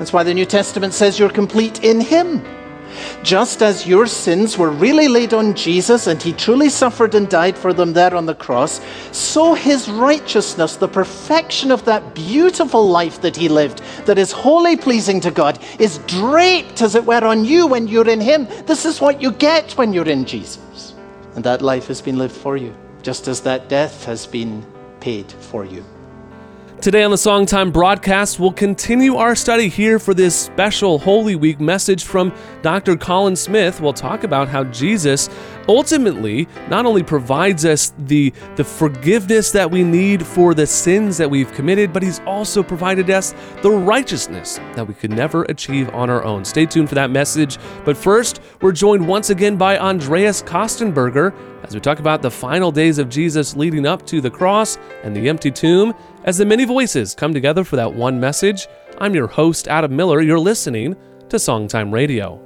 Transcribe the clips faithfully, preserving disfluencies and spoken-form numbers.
That's why the New Testament says you're complete in him. Just as your sins were really laid on Jesus and he truly suffered and died for them there on the cross, so his righteousness, the perfection of that beautiful life that he lived, that is wholly pleasing to God, is draped, as it were, on you when you're in him. This is what you get when you're in Jesus. And that life has been lived for you, just as that death has been paid for you. Today on the Songtime broadcast, we'll continue our study here for this special Holy Week message from Doctor Colin Smith. We'll talk about how Jesus ultimately not only provides us the, the forgiveness that we need for the sins that we've committed, but he's also provided us the righteousness that we could never achieve on our own. Stay tuned for that message. But first, we're joined once again by Andreas Kostenberger as we talk about the final days of Jesus leading up to the cross and the empty tomb, as the many voices come together for that one message. I'm your host, Adam Miller. You're listening to Songtime Radio.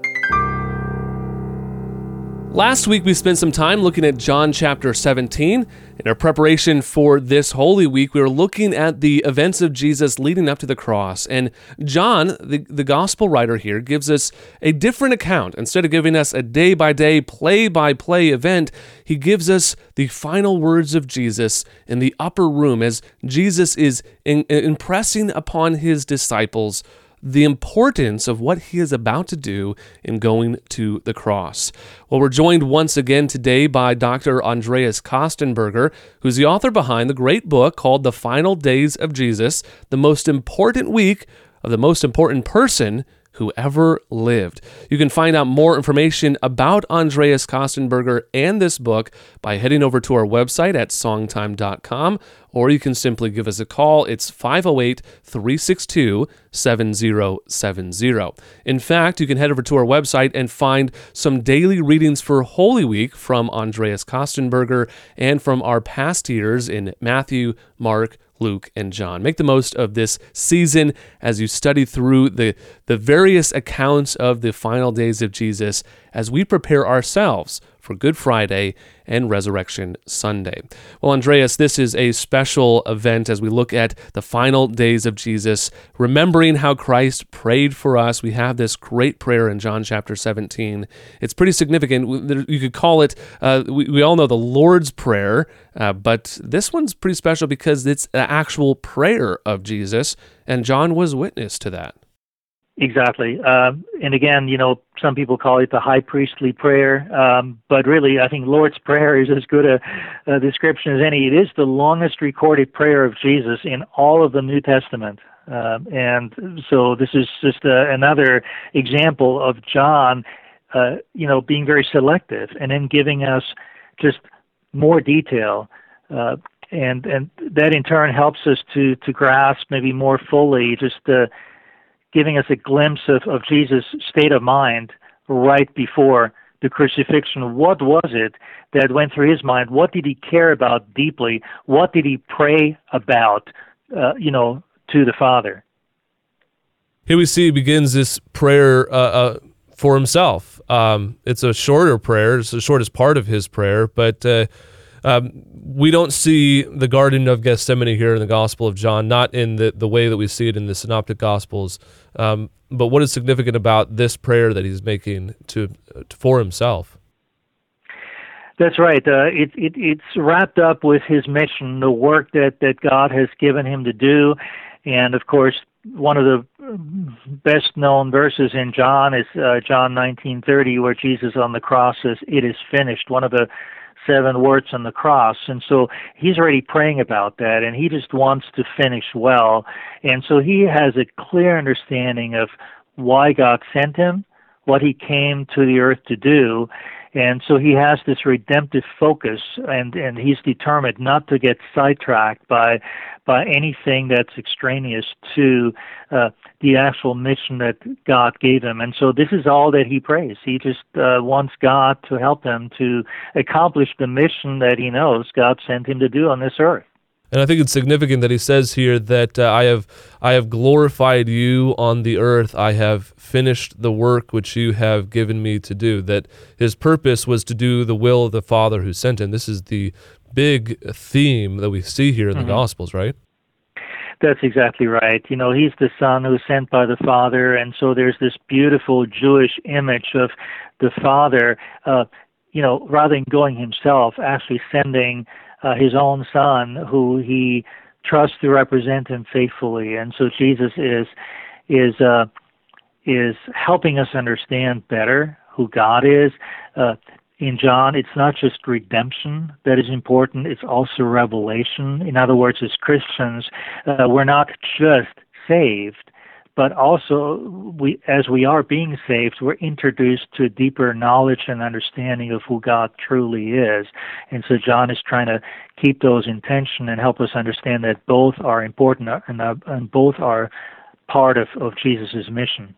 Last week, we spent some time looking at John chapter seventeen. In our preparation for this Holy Week, we were looking at the events of Jesus leading up to the cross. And John, the, the gospel writer here, gives us a different account. Instead of giving us a day-by-day, play-by-play event, he gives us the final words of Jesus in the upper room as Jesus is in, impressing upon his disciples the importance of what he is about to do in going to the cross. Well, we're joined once again today by Doctor Andreas Kostenberger, who's the author behind the great book called The Final Days of Jesus, the most important week of the most important person who ever lived. You can find out more information about Andreas Kostenberger and this book by heading over to our website at songtime dot com, or you can simply give us a call. It's five oh eight, three six two, seven oh seven oh. In fact, you can head over to our website and find some daily readings for Holy Week from Andreas Kostenberger and from our past years in Matthew, Mark, Luke, and John. Make the most of this season as you study through the, the various accounts of the final days of Jesus as we prepare ourselves for Good Friday and Resurrection Sunday. Well, Andreas, this is a special event as we look at the final days of Jesus, remembering how Christ prayed for us. We have this great prayer in John chapter seventeen. It's pretty significant. You could call it, uh, we, we all know the Lord's Prayer, uh, but this one's pretty special because it's an actual prayer of Jesus, and John was witness to that. Exactly. Um, and again, you know, some people call it the high priestly prayer, um, but really I think Lord's Prayer is as good a, a description as any. It is the longest recorded prayer of Jesus in all of the New Testament. Um, and so this is just uh, another example of John, uh, you know, being very selective and then giving us just more detail. Uh, and, and that in turn helps us to, to grasp maybe more fully just the giving us a glimpse of, of Jesus' state of mind right before the crucifixion. What was it that went through his mind? What did he care about deeply? What did he pray about, uh, you know, to the Father? Here we see he begins this prayer uh, uh, for himself. Um, it's a shorter prayer. It's the shortest part of his prayer, but uh, um, we don't see the Garden of Gethsemane here in the Gospel of John, not in the, the way that we see it in the Synoptic Gospels. Um, but what is significant about this prayer that he's making to, to for himself? That's right. Uh, it, it, it's wrapped up with his mission, the work that, that God has given him to do. And of course, one of the best known verses in John is uh, John nineteen thirty, where Jesus on the cross says, "It is finished," one of the seven words on the cross. And so he's already praying about that, and he just wants to finish well. And so he has a clear understanding of why God sent him, what he came to the earth to do. And so he has this redemptive focus, and, and he's determined not to get sidetracked by by anything that's extraneous to uh, the actual mission that God gave him. And so this is all that he prays. He just uh, wants God to help him to accomplish the mission that he knows God sent him to do on this earth. And I think it's significant that he says here that uh, I have I have glorified you on the earth. I have finished the work which you have given me to do. That his purpose was to do the will of the Father who sent him. This is the big theme that we see here in the mm-hmm. Gospels, right? That's exactly right. You know, he's the son who's sent by the Father, and so there's this beautiful Jewish image of the Father, uh, you know, rather than going himself, actually sending uh, his own son who he trusts to represent him faithfully. And so Jesus is is uh, is helping us understand better who God is. Uh, In John, it's not just redemption that is important, it's also revelation. In other words, as Christians, uh, we're not just saved, but also we, as we are being saved, we're introduced to a deeper knowledge and understanding of who God truly is. And so John is trying to keep those in tension and help us understand that both are important and, uh, and both are part of, of Jesus' mission.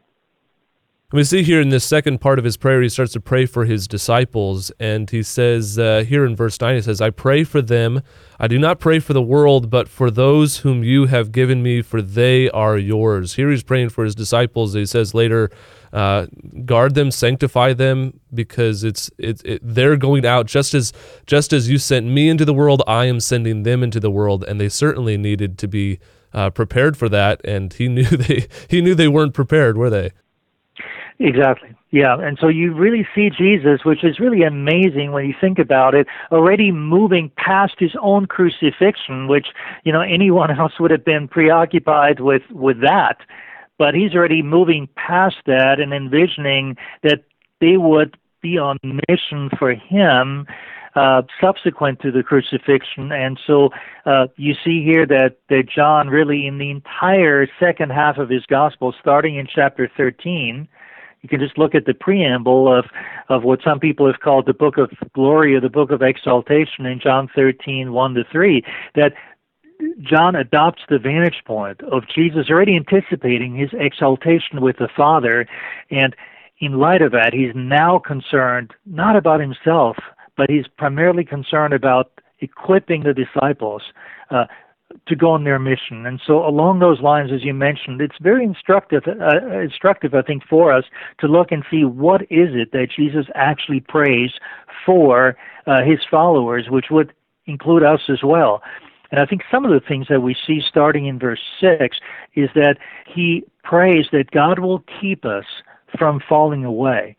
We see here in this second part of his prayer, he starts to pray for his disciples, and he says uh, here in verse nine, he says, I pray for them. I do not pray for the world, but for those whom you have given me, for they are yours. Here he's praying for his disciples. He says later, uh, guard them, sanctify them, because it's it, it, they're going out just as just as you sent me into the world, I am sending them into the world, and they certainly needed to be uh, prepared for that, and he knew they he knew they weren't prepared, were they? Exactly. Yeah. And so you really see Jesus, which is really amazing when you think about it, already moving past his own crucifixion, which, you know, anyone else would have been preoccupied with, with that. But he's already moving past that and envisioning that they would be on mission for him uh, subsequent to the crucifixion. And so uh, you see here that, that John really, in the entire second half of his gospel, starting in chapter thirteen, you can just look at the preamble of, of what some people have called the book of glory or the book of exaltation in John thirteen, one to three, that John adopts the vantage point of Jesus already anticipating his exaltation with the Father. And in light of that, he's now concerned not about himself, but he's primarily concerned about equipping the disciples uh, to go on their mission. And so along those lines, as you mentioned, it's very instructive, uh, instructive, I think, for us to look and see what is it that Jesus actually prays for uh, his followers, which would include us as well. And I think some of the things that we see starting in verse six is that he prays that God will keep us from falling away.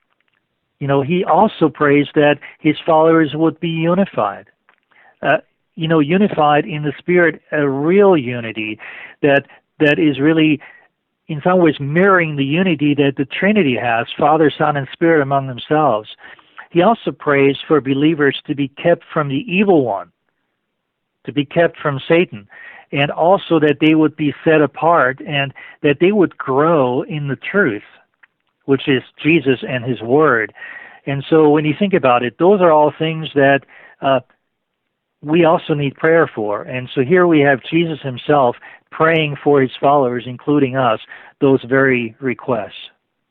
You know, he also prays that his followers would be unified. Uh, you know, unified in the Spirit, a real unity that that is really, in some ways, mirroring the unity that the Trinity has, Father, Son, and Spirit among themselves. He also prays for believers to be kept from the evil one, to be kept from Satan, and also that they would be set apart and that they would grow in the truth, which is Jesus and his Word. And so when you think about it, those are all things that uh, we also need prayer for. And so here we have Jesus himself praying for his followers, including us, those very requests.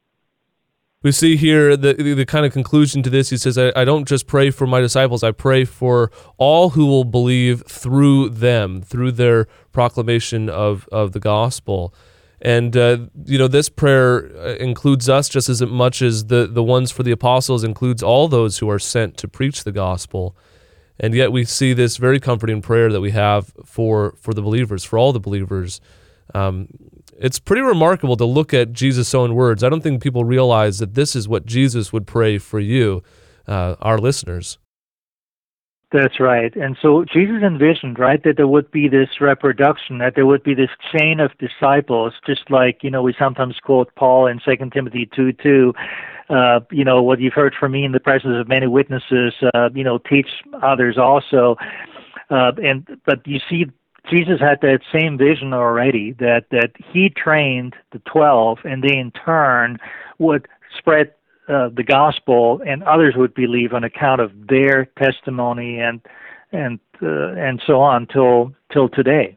We see here the the kind of conclusion to this. He says, I, I don't just pray for my disciples, I pray for all who will believe through them, through their proclamation of, of the gospel. And, uh, you know, this prayer includes us just as much as the, the ones for the apostles includes all those who are sent to preach the gospel. And yet we see this very comforting prayer that we have for, for the believers, for all the believers. Um, it's pretty remarkable to look at Jesus' own words. I don't think people realize that this is what Jesus would pray for you, uh, our listeners. That's right. And so Jesus envisioned, right, that there would be this reproduction, that there would be this chain of disciples, just like, you know, we sometimes quote Paul in Second Timothy two two, uh, you know, what you've heard from me in the presence of many witnesses, uh, you know, teach others also. Uh, and but you see, Jesus had that same vision already, that, that he trained the twelve, and they in turn would spread Uh, the gospel, and others would believe on account of their testimony and and uh, and so on till till today.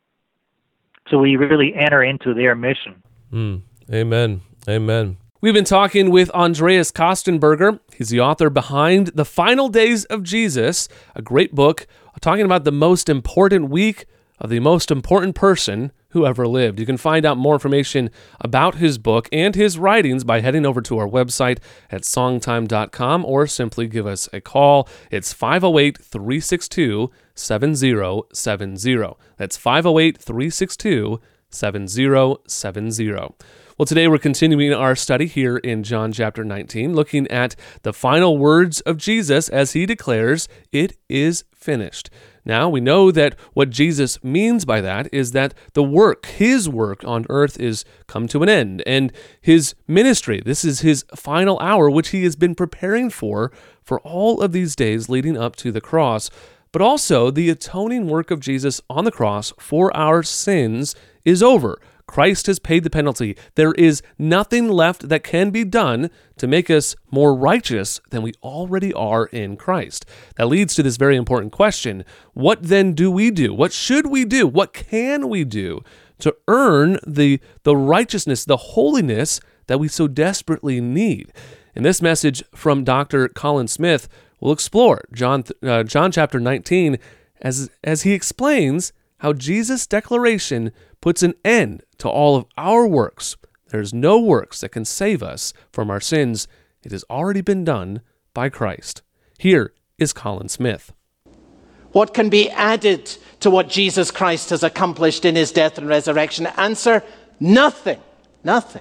So we really enter into their mission. Mm. Amen. Amen. We've been talking with Andreas Kostenberger. He's the author behind The Final Days of Jesus, a great book talking about the most important week of the most important person who ever lived. You can find out more information about his book and his writings by heading over to our website at songtime dot com or simply give us a call. It's five oh eight, three six two, seven oh seven oh. That's five oh eight, three six two, seven oh seven oh. Well, today we're continuing our study here in John chapter nineteen, looking at the final words of Jesus as he declares, "It is finished." Now, we know that what Jesus means by that is that the work, his work on earth, is come to an end, and his ministry, this is his final hour, which he has been preparing for for all of these days leading up to the cross. But also, the atoning work of Jesus on the cross for our sins is over. Christ has paid the penalty. There is nothing left that can be done to make us more righteous than we already are in Christ. That leads to this very important question. What then do we do? What should we do? What can we do to earn the, the righteousness, the holiness that we so desperately need? In this message from Doctor Colin Smith, we'll explore John, uh, John chapter nineteen as, as he explains how Jesus' declaration puts an end to all of our works. There's no works that can save us from our sins. It has already been done by Christ. Here is Colin Smith. What can be added to what Jesus Christ has accomplished in his death and resurrection? Answer, nothing. Nothing.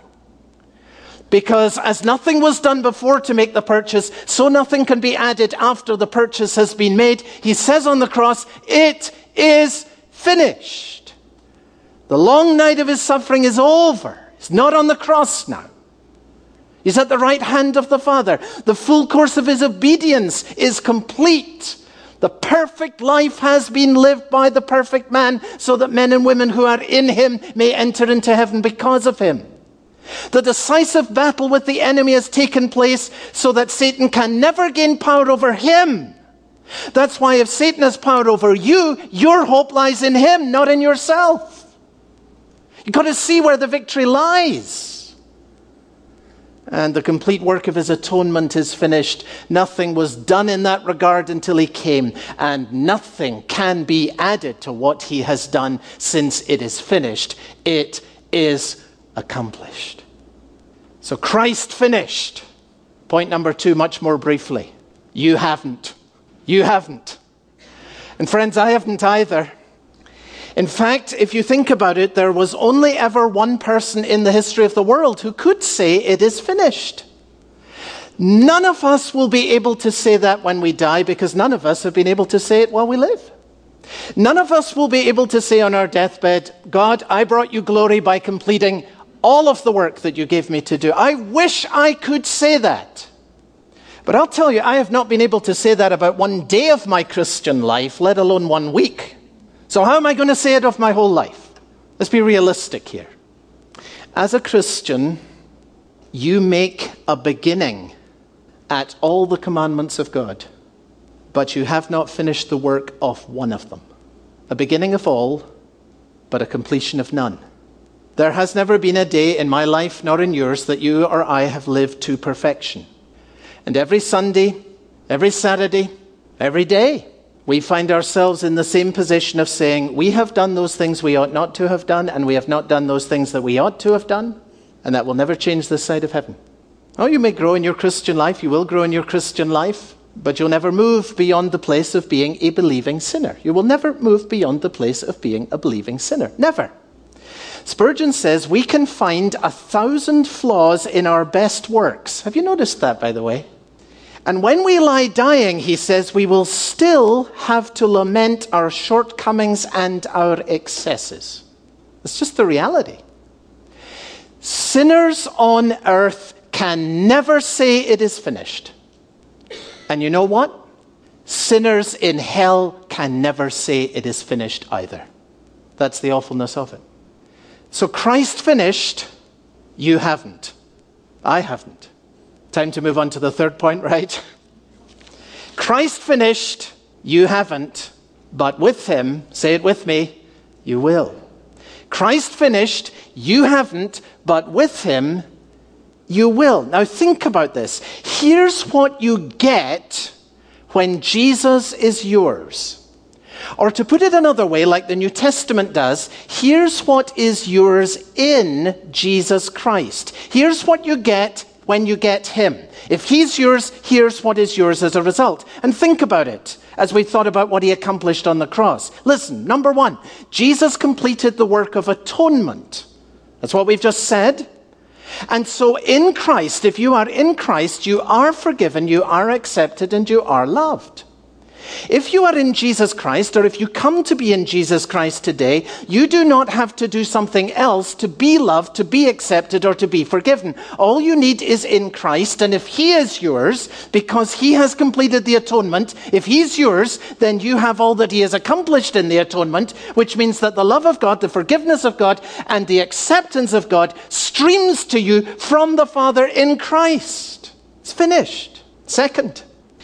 Because as nothing was done before to make the purchase, so nothing can be added after the purchase has been made. He says on the cross, it is finished. The long night of his suffering is over. He's not on the cross now. He's at the right hand of the Father. The full course of his obedience is complete. The perfect life has been lived by the perfect man, so that men and women who are in him may enter into heaven because of him. The decisive battle with the enemy has taken place so that Satan can never gain power over him. That's why if Satan has power over you, your hope lies in him, not in yourself. You've got to see where the victory lies. And the complete work of his atonement is finished. Nothing was done in that regard until he came, and nothing can be added to what he has done since it is finished. It is accomplished. So Christ finished. Point number two, much more briefly. You haven't. You haven't. And friends, I haven't either. In fact, if you think about it, there was only ever one person in the history of the world who could say it is finished. None of us will be able to say that when we die, because none of us have been able to say it while we live. None of us will be able to say on our deathbed, God, I brought you glory by completing all of the work that you gave me to do. I wish I could say that. But I'll tell you, I have not been able to say that about one day of my Christian life, let alone one week. So how am I going to say it of my whole life? Let's be realistic here. As a Christian, you make a beginning at all the commandments of God, but you have not finished the work of one of them. A beginning of all, but a completion of none. There has never been a day in my life, nor in yours, that you or I have lived to perfection. And every Sunday, every Saturday, every day, we find ourselves in the same position of saying, we have done those things we ought not to have done, and we have not done those things that we ought to have done, and that will never change this side of heaven. Oh, you may grow in your Christian life, you will grow in your Christian life, but you'll never move beyond the place of being a believing sinner. You will never move beyond the place of being a believing sinner. Never. Spurgeon says we can find a thousand flaws in our best works. Have you noticed that, by the way? And when we lie dying, he says, we will still have to lament our shortcomings and our excesses. It's just the reality. Sinners on earth can never say it is finished. And you know what? Sinners in hell can never say it is finished either. That's the awfulness of it. So Christ finished, you haven't. I haven't. Time to move on to the third point, right? Christ finished, you haven't, but with him, say it with me, you will. Christ finished, you haven't, but with him, you will. Now think about this. Here's what you get when Jesus is yours. Or to put it another way, like the New Testament does, here's what is yours in Jesus Christ. Here's what you get when you get him. If he's yours, here's what is yours as a result. And think about it as we thought about what he accomplished on the cross. Listen, number one, Jesus completed the work of atonement. That's what we've just said. And so in Christ, if you are in Christ, you are forgiven, you are accepted, and you are loved. If you are in Jesus Christ, or if you come to be in Jesus Christ today, you do not have to do something else to be loved, to be accepted, or to be forgiven. All you need is in Christ, and if he is yours, because he has completed the atonement, if he's yours, then you have all that he has accomplished in the atonement, which means that the love of God, the forgiveness of God, and the acceptance of God streams to you from the Father in Christ. It's finished. Second,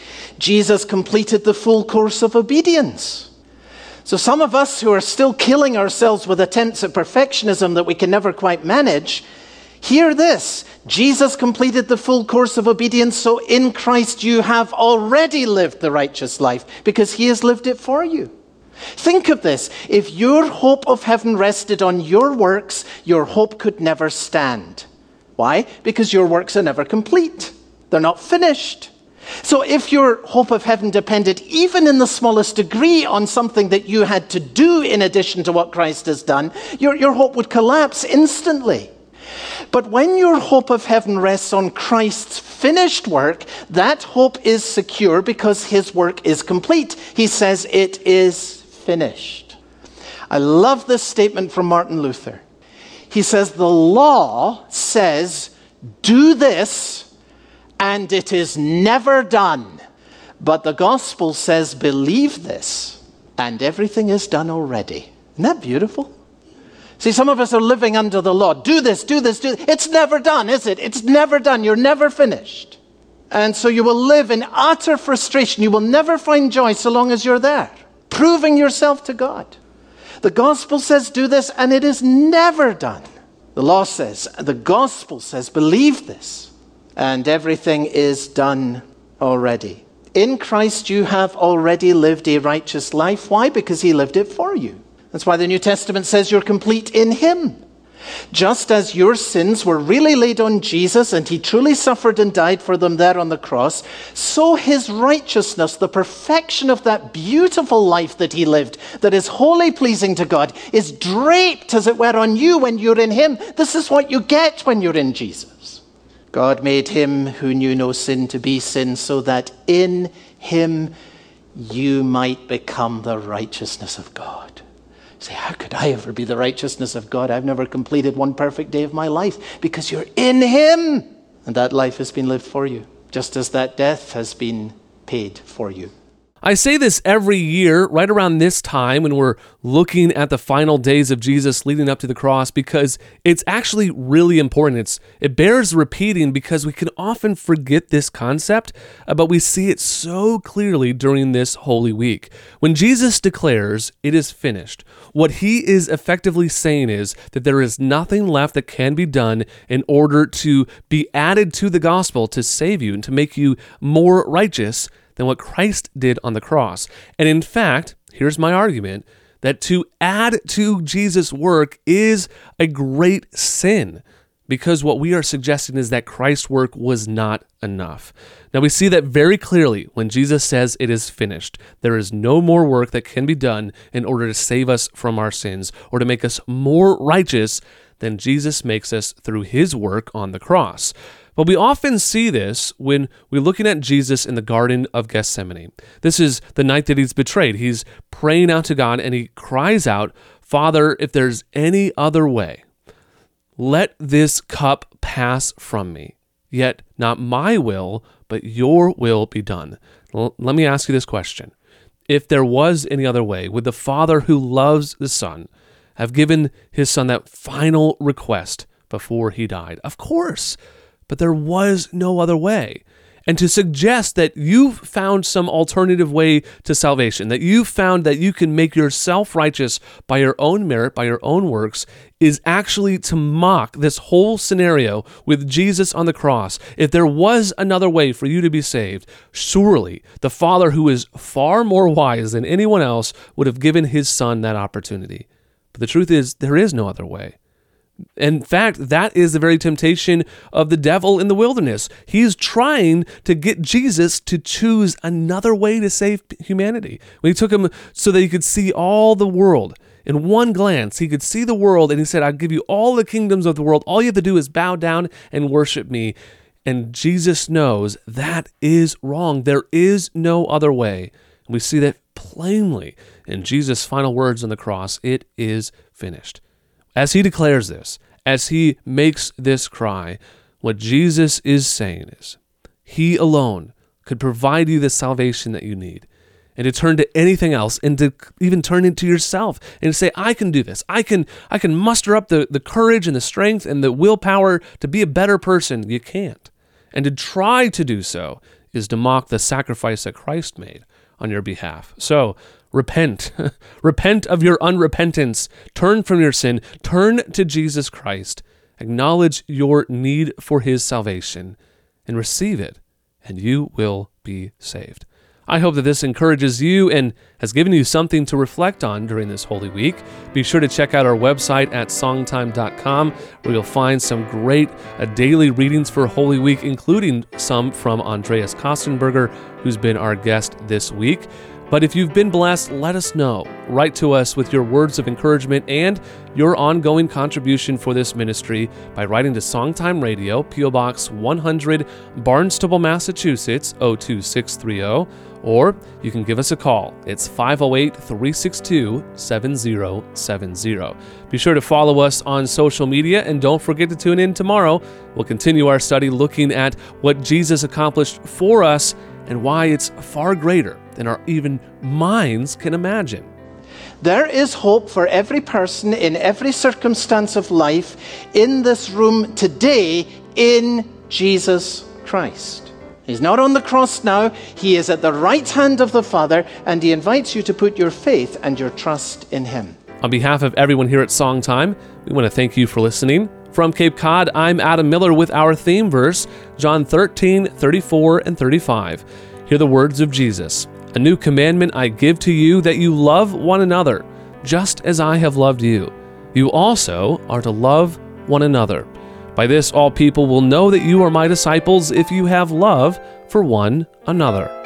Jesus completed the full course of obedience. So some of us who are still killing ourselves with attempts at perfectionism that we can never quite manage, hear this. Jesus completed the full course of obedience, so in Christ you have already lived the righteous life because he has lived it for you. Think of this. If your hope of heaven rested on your works, your hope could never stand. Why? Because your works are never complete. They're not finished. So if your hope of heaven depended even in the smallest degree on something that you had to do in addition to what Christ has done, your, your hope would collapse instantly. But when your hope of heaven rests on Christ's finished work, that hope is secure because his work is complete. He says it is finished. I love this statement from Martin Luther. He says, the law says, do this, and it is never done. But the gospel says, believe this, and everything is done already. Isn't that beautiful? See, some of us are living under the law. Do this, do this, do this. It's never done, is it? It's never done. You're never finished. And so you will live in utter frustration. You will never find joy so long as you're there, proving yourself to God. The gospel says, do this, and it is never done. The law says, the gospel says, believe this, and everything is done already. In Christ, you have already lived a righteous life. Why? Because he lived it for you. That's why the New Testament says you're complete in him. Just as your sins were really laid on Jesus, and he truly suffered and died for them there on the cross, so his righteousness, the perfection of that beautiful life that he lived, that is wholly pleasing to God, is draped, as it were, on you when you're in him. This is what you get when you're in Jesus. God made him who knew no sin to be sin, so that in him you might become the righteousness of God. You say, how could I ever be the righteousness of God? I've never completed one perfect day of my life. Because you're in him. And that life has been lived for you, just as that death has been paid for you. I say this every year, right around this time when we're looking at the final days of Jesus leading up to the cross, because it's actually really important. It's, it bears repeating because we can often forget this concept, uh, but we see it so clearly during this Holy Week. When Jesus declares, it is finished, what he is effectively saying is that there is nothing left that can be done in order to be added to the gospel to save you and to make you more righteous than what Christ did on the cross. And in fact, here's my argument, that to add to Jesus' work is a great sin, because what we are suggesting is that Christ's work was not enough. Now we see that very clearly when Jesus says it is finished. There is no more work that can be done in order to save us from our sins or to make us more righteous than Jesus makes us through his work on the cross. But we often see this when we're looking at Jesus in the Garden of Gethsemane. This is the night that he's betrayed. He's praying out to God and he cries out, Father, if there's any other way, let this cup pass from me. Yet not my will, but your will be done. L- let me ask you this question. If there was any other way, would the Father who loves the Son have given his Son that final request before he died? Of course. But there was no other way. and to suggest that you've found some alternative way to salvation, that you've found that you can make yourself righteous by your own merit, by your own works, is actually to mock this whole scenario with Jesus on the cross. If there was another way for you to be saved, surely the Father, who is far more wise than anyone else, would have given his Son that opportunity. But the truth is, there is no other way. In fact, that is the very temptation of the devil in the wilderness. He's trying to get Jesus to choose another way to save humanity. When he took him so that he could see all the world in one glance, he could see the world, and he said, I'll give you all the kingdoms of the world. All you have to do is bow down and worship me. And Jesus knows that is wrong. There is no other way. We see that plainly in Jesus' final words on the cross. It is finished. As he declares this, as he makes this cry, what Jesus is saying is, he alone could provide you the salvation that you need. And to turn to anything else, and to even turn into yourself, and to say, I can do this. I can I can muster up the, the courage and the strength and the willpower to be a better person. You can't. And to try to do so is to mock the sacrifice that Christ made on your behalf. So, repent. Repent of your unrepentance. Turn from your sin. Turn to Jesus Christ. Acknowledge your need for his salvation and receive it, and you will be saved. I hope that this encourages you and has given you something to reflect on during this Holy Week. Be sure to check out our website at songtime dot com, where you'll find some great uh, daily readings for Holy Week, including some from Andreas Kostenberger, who's been our guest this week. But if you've been blessed, let us know. Write to us with your words of encouragement and your ongoing contribution for this ministry by writing to Songtime Radio, P O Box one hundred, Barnstable, Massachusetts, oh two six three oh, or you can give us a call. It's five oh eight, three six two, seven oh seven oh. Be sure to follow us on social media, and don't forget to tune in tomorrow. We'll continue our study looking at what Jesus accomplished for us and why it's far greater than our even minds can imagine. There is hope for every person in every circumstance of life in this room today in Jesus Christ. He's not on the cross now. He is at the right hand of the Father, and he invites you to put your faith and your trust in him. On behalf of everyone here at Songtime, we want to thank you for listening. From Cape Cod, I'm Adam Miller with our theme verse, John thirteen, thirty-four and thirty-five. Hear the words of Jesus. A new commandment I give to you, that you love one another, just as I have loved you. You also are to love one another. By this all people will know that you are my disciples, if you have love for one another.